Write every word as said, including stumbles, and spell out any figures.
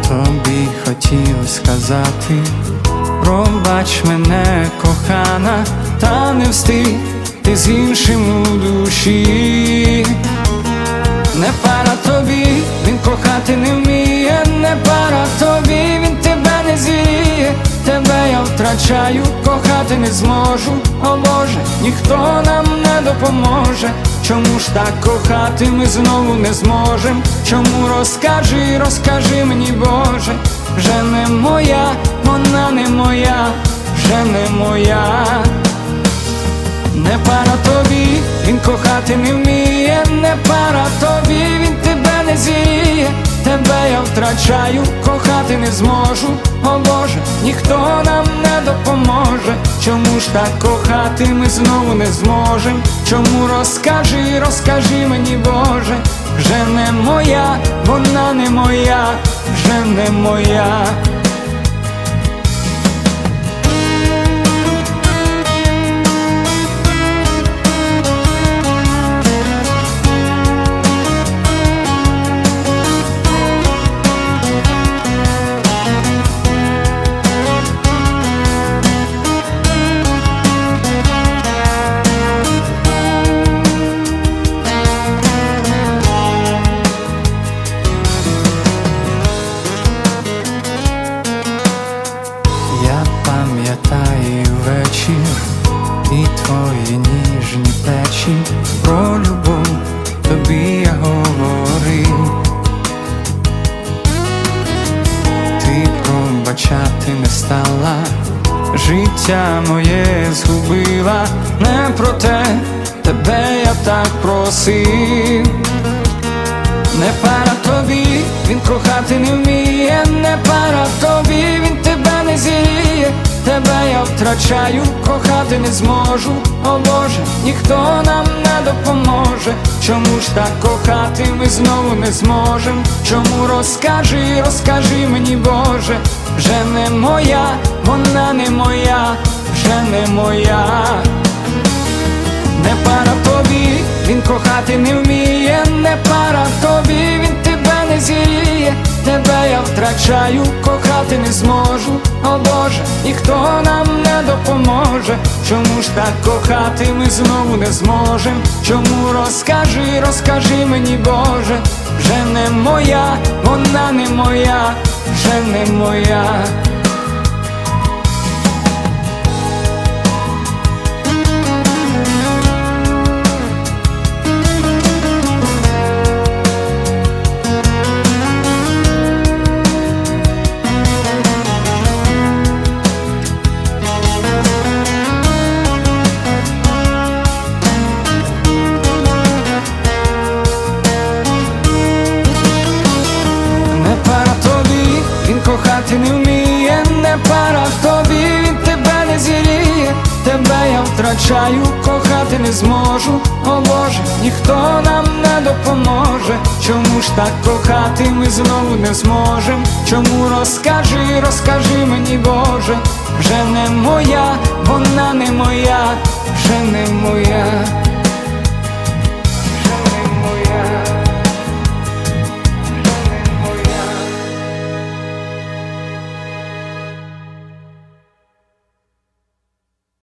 Тобі хотів сказати: пробач мене, кохана, та не встиг, ти з іншим у душі. Не пара тобі, він кохати не вміє, не пара тобі, він тебе не зіє. Тебе я втрачаю, кохати не зможу, о Боже, ніхто нам не допоможе. Чому ж так кохати ми знову не зможем? Чому, розкажи, розкажи мені, Боже. Вже не моя, вона не моя, вже не моя. Не пара тобі, він кохати не вміє, не пара тобі, він тебе не зіє. Тебе я втрачаю, кохати не зможу, о Боже, ніхто нам не допоможе. Чому ж так кохати ми знову не зможем? Чому, розкажи, розкажи мені, Боже. Вже не моя, вона не моя, вже не моя. Пам'ятаю вечір і твої ніжні плечі, про любов тобі я говорив. Ти пробачати не стала, життя моє згубила. Не про те тебе я так просив. Не пара тобі, він кохати не вміє, не пара тобі, він тебе не зіє. Тебе я втрачаю, кохати не зможу, о Боже, ніхто нам не допоможе. Чому ж так кохати ми знову не зможем? Чому, розкажи, розкажи мені, Боже. Вже не моя, вона не моя, вже не моя. Не пара тобі, він кохати не вміє, не пара тобі, він тебе не зіє. Тебе я втрачаю, кохати не зможу, о Боже, ніхто нам не допоможе. Чому ж так кохати ми знову не зможем? Чому, розкажи, розкажи мені, Боже. Вже не моя, вона не моя, вже не моя. Кохати не вміє, не пара тобі, він тебе не зіє. Тебе я втрачаю, кохати не зможу, о Боже, ніхто нам не допоможе. Чому ж так кохати ми знову не зможем? Чому, розкажи, розкажи мені, Боже. Вже не моя, вона не моя, вже не моя.